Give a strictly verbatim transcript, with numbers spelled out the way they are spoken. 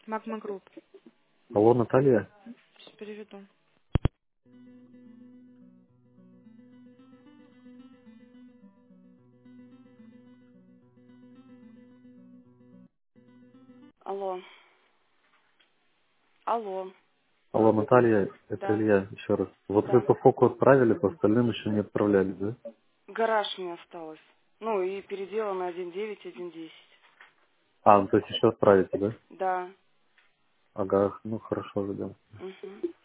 Магма Групп. Алло, Наталья. Сейчас переведу. Алло. Алло. Алло, Наталья, это Да. Илья, еще раз. Вот вы Да. по фоку отправили, по остальным еще не отправляли, да? Гараж мне осталось. Ну и переделано один девять, один десять. А, ну то есть еще отправите, да? Да. Ага, ну хорошо, ждем. Угу.